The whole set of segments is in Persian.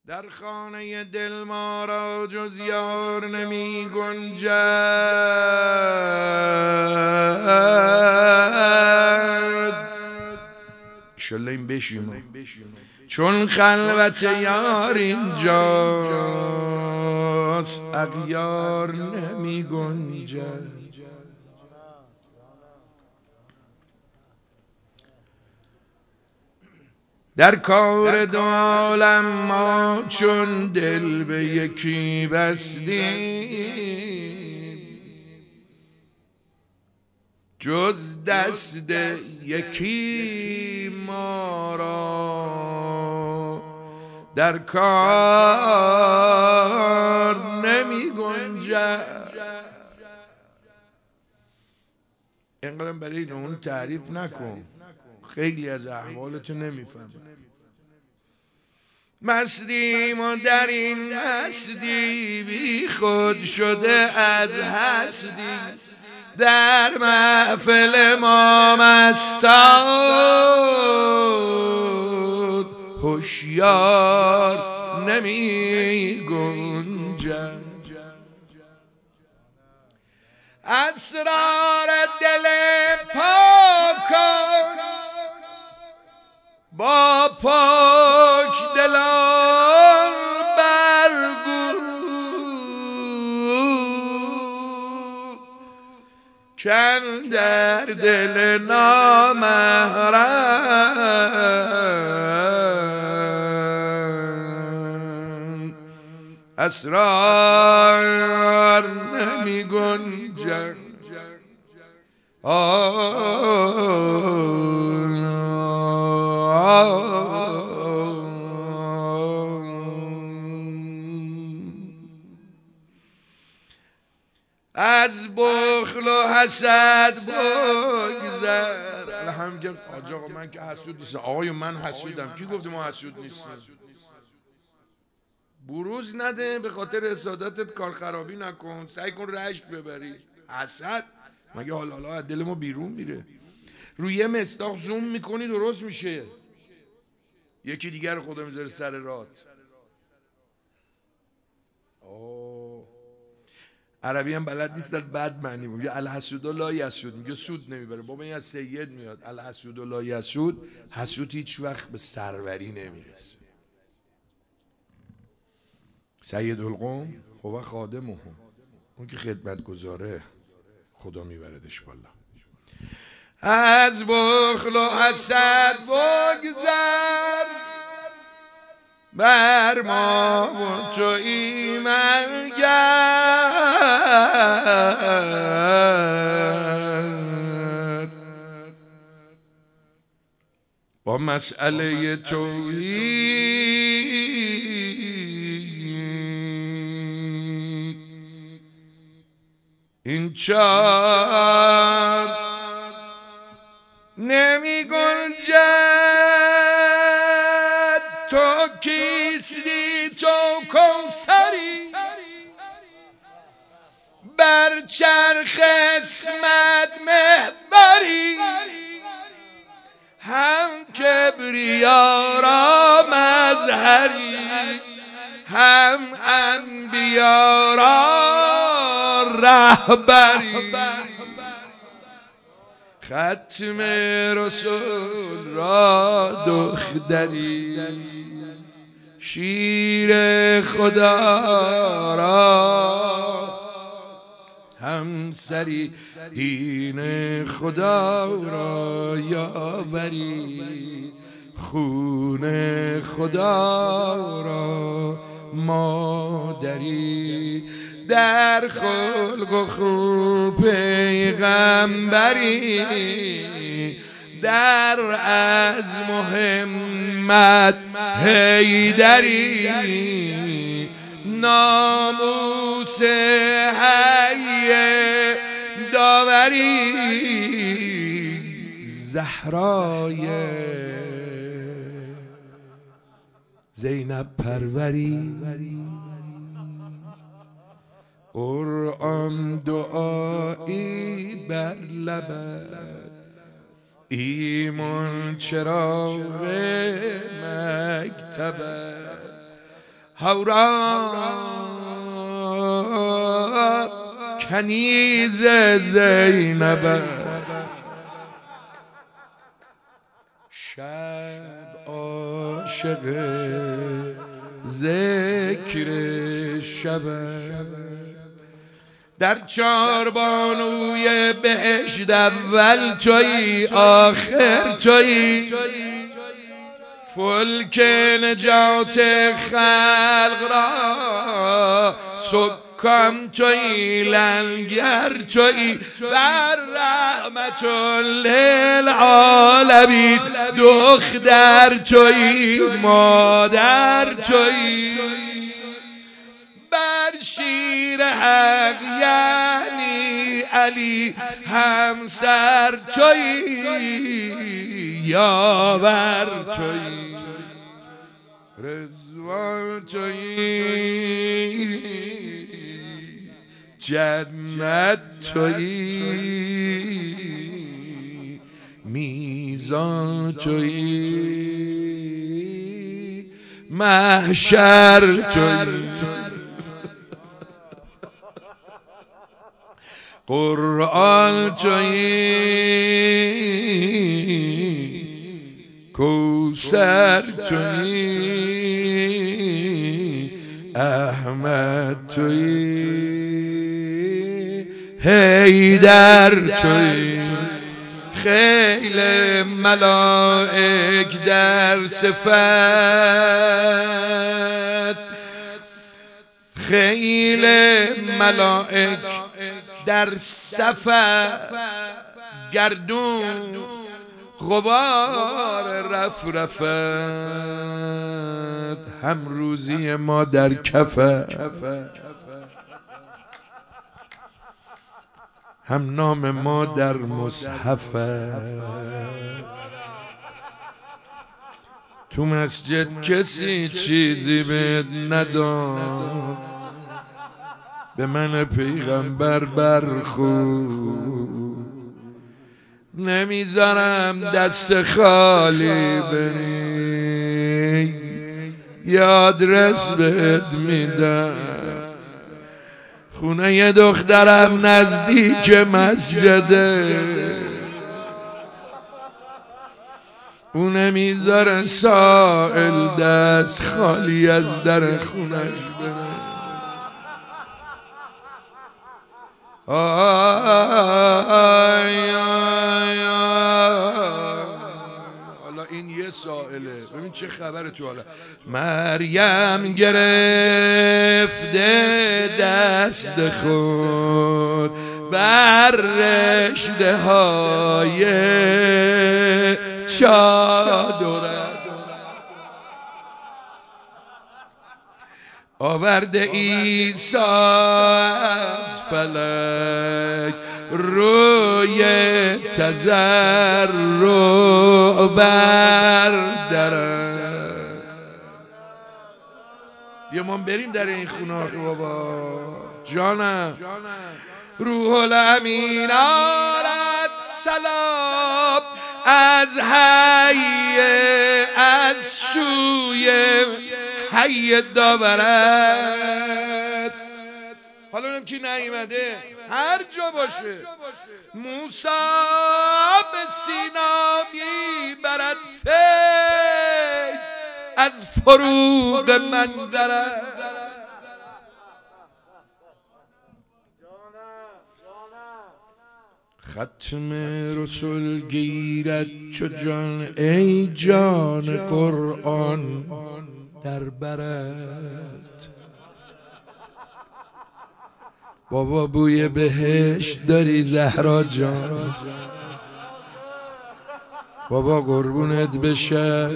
در خانه دل ما را جز یار نمی گنجد. انشالله این بشیم چون خلوت یار اینجاست اغیار نمی گنجد. در کار دو عالم ما چون دل به یکی بستیم جز دست یکی ما را در کار نمی گنجد. اینقدر برای اون تعریف نکن، خیلی از احوالتو نمیفهم. مستیم و در این مستی بی خود شده از هستی، در محفل ما مستان هوشیار نمی گنجد. اسرار دل پاکان با پاک دلان برگو کن در دل نامحرم اسرار نمی گنجد. از بخل و حسد بگذر. الحمدلله حاج آقا من که حسود نیستم. آقای من حسودم. کی گفته ما حسود نیستیم؟ بروز نده، به خاطر حسادتت کار خرابی نکن، سعی کن رشک ببری. حسد مگه حالا از دل ما بیرون میره؟ روی یه مصداق زوم میکنی درست میشه، یکی دیگر خدا میذاره سر رات. عربی هم بلد نیست، در بد معنی میگه الحسود لا یسود، میگه سود نمیبره. بابا این از سید میاد. الحسود لا یسود، حسود هیچ وقت به سروری نمیرسه. سید القوم هو خادمهم، اون که خدمت گذاره خدا میبردش بالا. از بخل و حسد بگذر بر ما و تویی منگر با مسئله توحید این چار نمی گنجد. تو کیستی تو کوثری بر چرخ اسمت محوری، هم کبریا را مظهری هم انبیا را رهبری، ختم رسول را دختری، شیر خدا را همسری، دین خدا را یاوری، خون خدا را مادری، در خلق و خو پیغمبری، در عزم و همت حیدری، ناموس حی داوری، زهرای زینب پروری، قرآن دعایی بر لبت، ایمان چراغ مکتبت، هورا کنیز زینب شب عاشق ذکر شب در چاربانوی بهشت اول تویی آخر تویی فلک نجات خلق را سکان تویی لنگر تویی بر رحمت للعالمین دختر تویی مادر تویی بر شیر حق یعنی علی همسر تویی یاور تویی رضوان تویی جنت تویی میزان تویی محشر تویی قرآن تویی کوثر تویی احمد تویی حیدر تویی خیل ملائک در صفت خیل ملائک در صفت گردون غبار رفرفت هم روزی ما در کفت هم نام ما در مصحف تو مسجد کسی چیزی بهت نداد به من پیغمبر برخورد نمیذارم دست خالی بری یادرس بهت میدم خونه ی دخترم نزدیک مسجده اون نمیذاره سائل دست خالی از در خونش بره حالا این یه سائله ببین چه خبره تو حالا مریم گرفته دست خود بر رشته های چادره آورده عیسی از فلک روی تضرع بر درم بیا ما بریم در این خونه آخه بابا جانم روح الامین آرد سلام از حی از سوی حی داورد حالا اونم کی نیومده هر جا باشه موسی به سینا میبرد فیض از فروغ منظرت ختم رسول گیرد چو جان ای جان قرآن در برت بابا بوی بهشت داری زهرا جان بابا قربونت بشم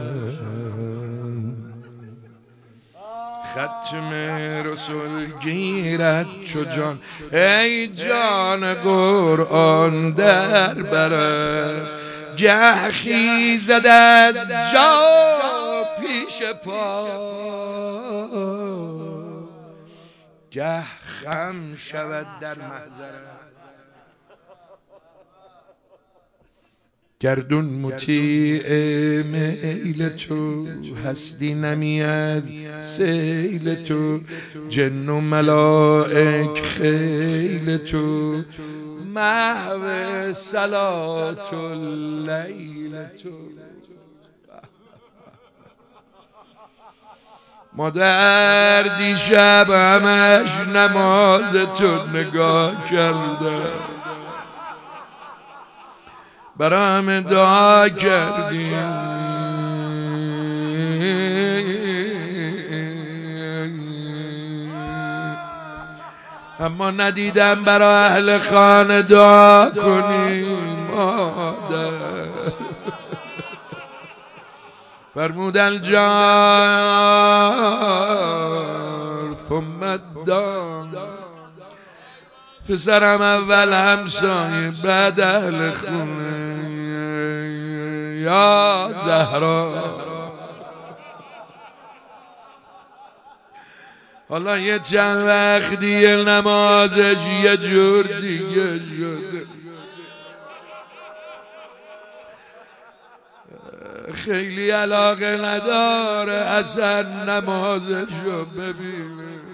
ختم رسول گیرد چو جان ای جان قرآن در برت گه خیزد از جا پیش پا گه خم شود در محضرت گردون مطیع میل تو، هستی نمی از سیل تو، جن و ملائک خیل تو، محو صلات اللیل تو. مادر دیشب همش نماز تو نگاه کرده، برا همه دعا کردیم، اما ندیدم برا اهل خانه دعا کنیم. مادر فرمودن جار ثم الدار، پسرم اول همسایه بعد اهل خونه، یا زهرا. حالا یه چند وقت دیگه نمازش یه جور دیگه شده، خیلی علاقه نداره اصلا نمازشو ببینه.